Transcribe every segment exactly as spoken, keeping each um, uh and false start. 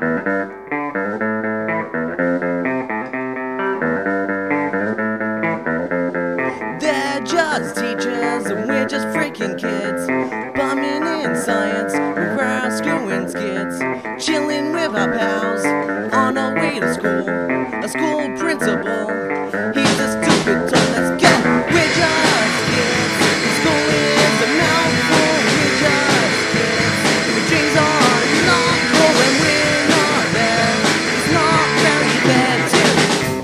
They're just teachers and we're just freaking kids, bumming in science with our screwing skids, chilling with our pals on our way to school. A school principal, he's a stupid tool. Let's go. We're just kids. School is a mouthful. We're just kids. The dreams are not cool when we're not there. It's not very bad too.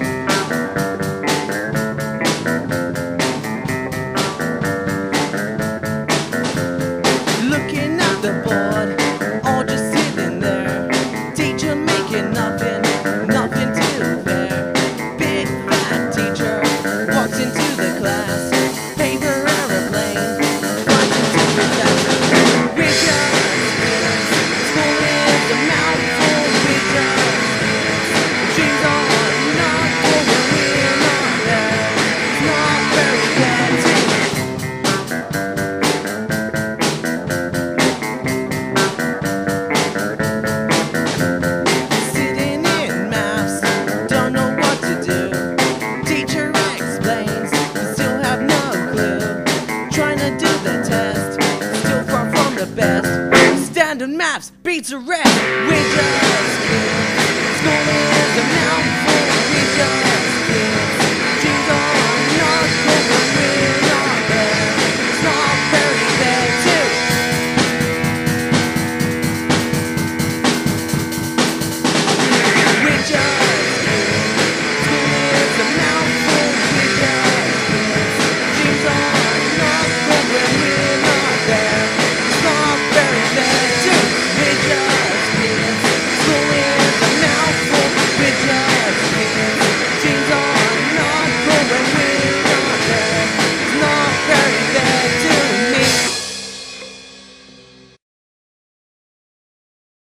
Looking at the board, all just sitting there. Teacher making nothing, nothing to there. Big fat teacher walks into the class. Paper aeroplane flies into his classroom. We're just kids. School is a mouthful. We're just kids. Dreams are not cool when we're not there. It's not very bad too. Sitting in maths, don't know what to do. Teacher explains, we still have no clue. Trying to do the test, still far from the best. Standard maths beats a rest. We're just kids. School is a mouthful. We're just